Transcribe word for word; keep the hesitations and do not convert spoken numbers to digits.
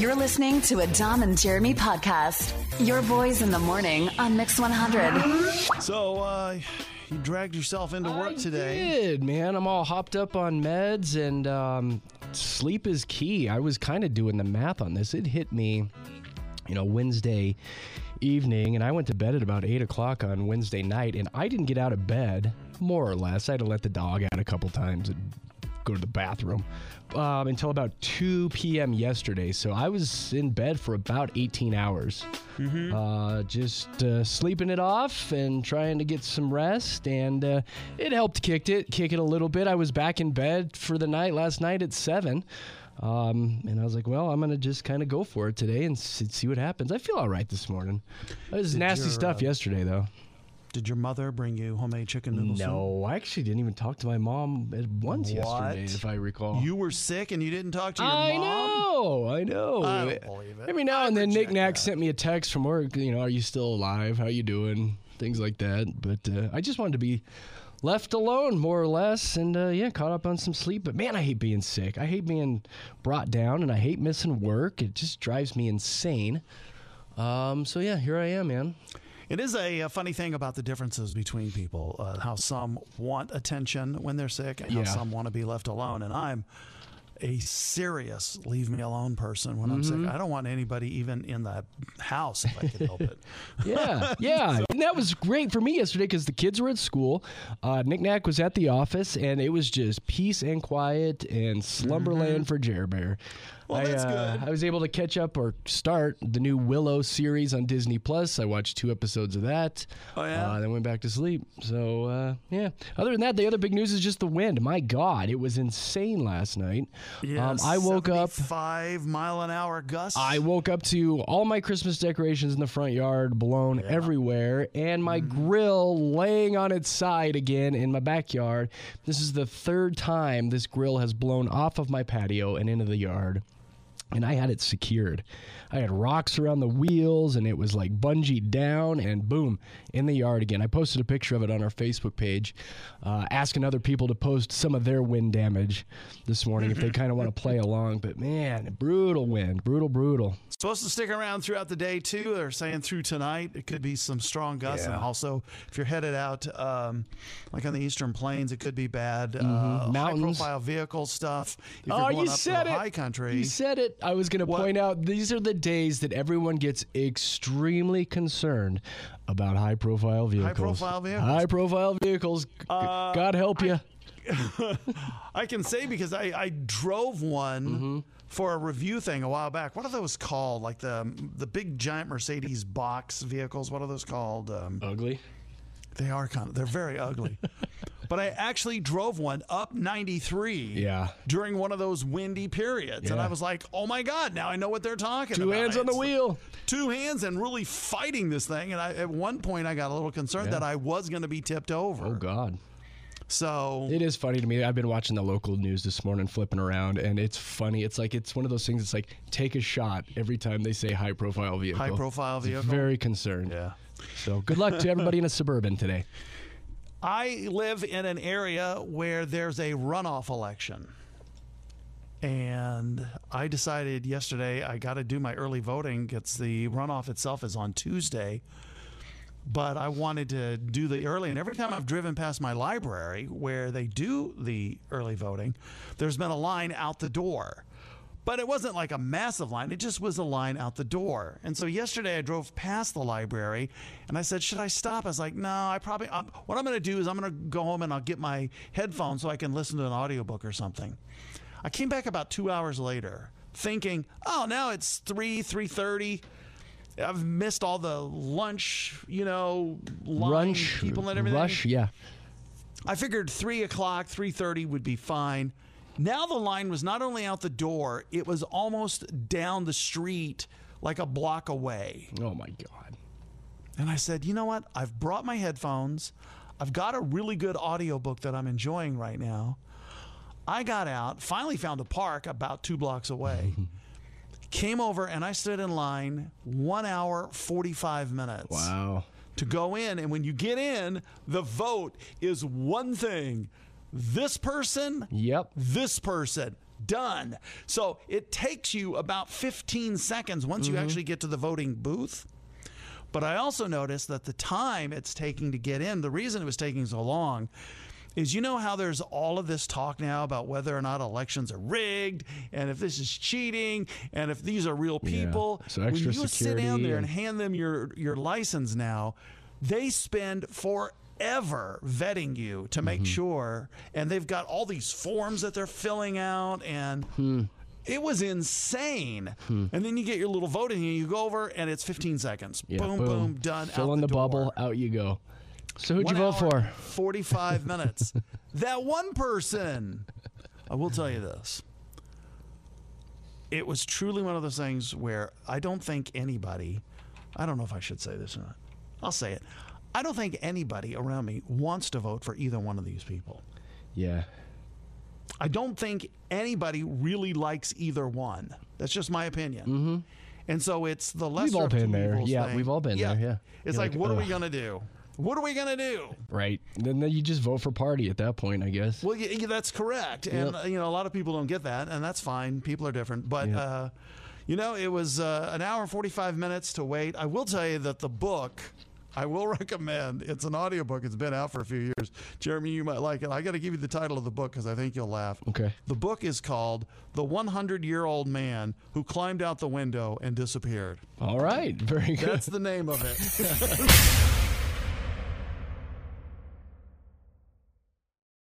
You're listening to a Dom and Jeremy podcast. Your boys in the morning on Mix one hundred. So, uh, you dragged yourself into work I today. did, man. I'm all hopped up on meds, and um, sleep is key. I was kind of doing the math on this. It hit me, you know, Wednesday evening, and I went to bed at about eight o'clock on Wednesday night, and I didn't get out of bed, more or less. I had to let the dog out a couple times and go to the bathroom um, until about two p.m. yesterday. So I was in bed for about eighteen hours, mm-hmm. uh, just uh, sleeping it off and trying to get some rest. And uh, it helped kick it, kick it a little bit. I was back in bed for the night last night at seven. Um, and I was like, well, I'm going to just kind of go for it today and see what happens. I feel all right this morning. It was Did nasty your, stuff uh, yesterday, though. Did your mother bring you homemade chicken noodle soup? No, I actually didn't even talk to my mom at once What? yesterday, if I recall. You were sick and you didn't talk to your I mom? know, I know. I don't believe it. Every now I and then, Nick reject Knack that. sent me a text from work. You know, are you still alive? How you doing? Things like that. But uh, I just wanted to be left alone, more or less, and uh, yeah, caught up on some sleep. But man, I hate being sick. I hate being brought down, and I hate missing work. It just drives me insane. Um, so yeah, here I am, man. It is a, a funny thing about the differences between people, uh, how some want attention when they're sick and how Yeah. some want to be left alone. And I'm a serious leave me alone person when I'm Mm-hmm. sick. I don't want anybody even in the house if I can help it. Yeah, yeah. And that was great for me yesterday because the kids were at school. Uh, Nick Knack was at the office, and it was just peace and quiet and slumberland for Jer Bear. Well, I, that's uh, good. I was able to catch up or start the new Willow series on Disney Plus. I watched two episodes of that. Oh, yeah? Uh, then went back to sleep. So, uh, yeah. Other than that, the other big news is just the wind. My God, it was insane last night. Yeah, um, I woke up. Five mile an hour gusts. I woke up to all my Christmas decorations in the front yard blown Yeah. everywhere, and my Mm-hmm. grill laying on its side again in my backyard. This is the third time this grill has blown off of my patio and into the yard. And I had it secured. I had rocks around the wheels, and it was like bungeed down, and boom, in the yard again. I posted a picture of it on our Facebook page, uh, asking other people to post some of their wind damage this morning if they kind of want to play along. But man, brutal wind, brutal, brutal. Supposed to stick around throughout the day, too. They're saying through tonight. It could be some strong gusts. Yeah. And also, if you're headed out, um, like on the Eastern Plains, it could be bad. Uh, Mm-hmm. Mountains. High-profile vehicle stuff. If you're Oh, going you up said to the it. high country. You said it. I was going to What? point out these are the days that everyone gets extremely concerned about high-profile vehicles. High-profile vehicles. High-profile vehicles. G- Uh, God help you. I can say because I, I drove one Mm-hmm. for a review thing a while back. What are those called? Like the the big giant Mercedes box vehicles. What are those called? Um, Ugly. They are kind of, they're very ugly. But I actually drove one up ninety-three Yeah. during one of those windy periods. And Yeah. I was like, oh my God, now I know what they're talking Two about. hands on the It's wheel. Two hands and really fighting this thing. And I, at one point, I got a little concerned Yeah. that I was going to be tipped over. Oh, God. So, It is funny to me. I've been watching the local news this morning, flipping around, and it's funny. It's like it's one of those things. It's like take a shot every time they say high-profile vehicle. high-profile It's vehicle. Very concerned. Yeah. So good luck to everybody in a Suburban today. I live in an area where there's a runoff election. And I decided yesterday I got to do my early voting. It's the runoff itself is on Tuesday. But I wanted to do the early. And every time I've driven past my library where they do the early voting, there's been a line out the door. But it wasn't like a massive line. It just was a line out the door. And so yesterday I drove past the library and I said, should I stop? I was like, no, I probably, I'm, what I'm going to do is I'm going to go home and I'll get my headphones so I can listen to an audiobook or something. I came back about two hours later thinking, oh, now it's three, three thirty. I've missed all the lunch, you know, line Lunch, people and everything. rush, yeah. I figured three o'clock, three thirty would be fine. Now the line was not only out the door, it was almost down the street, like a block away. Oh, my God. And I said, you know what? I've brought my headphones. I've got a really good audiobook that I'm enjoying right now. I got out, finally found a park about two blocks away. Came over and I stood in line one hour, forty-five minutes. Wow. To go in. And when you get in, the vote is one thing. This person, Yep. this person, done. So it takes you about fifteen seconds once Mm-hmm. you actually get to the voting booth. But I also noticed that the time it's taking to get in, the reason it was taking so long is, you know how there's all of this talk now about whether or not elections are rigged and if this is cheating and if these are real people. Yeah. So when extra you sit security down there and and- hand them your, your license now, they spend forever vetting you to make Mm-hmm. sure. And they've got all these forms that they're filling out and... Hmm. It was insane. And then you get your little voting and you go over and it's fifteen seconds. Yeah, boom, boom, done. Fill out in the, door. bubble, out you go. So who'd One you vote hour, for? forty-five minutes. That one person. I will tell you this. It was truly one of those things where I don't think anybody, I don't know if I should say this or not. I'll say it. I don't think anybody around me wants to vote for either one of these people. Yeah. I don't think anybody really likes either one. That's just my opinion. Mm-hmm. And so it's the lesser We've all of two been there. evils Yeah, thing. we've all been there, yeah. It's You're like, like, what are we ugh. going to do? What are we going to do? Right. Then, then you just vote for party at that point, I guess. Well, yeah, yeah, that's correct. And, Yep. uh, you know, a lot of people don't get that, and that's fine. People are different. But, Yep. uh, you know, it was uh, an hour and forty-five minutes to wait. I will tell you that the book... I will recommend. It's an audiobook. It's been out for a few years. Jeremy, you might like it. I got to give you the title of the book because I think you'll laugh. Okay. The book is called The hundred-Year-Old Man Who Climbed Out the Window and Disappeared. All right. Very good. That's the name of it.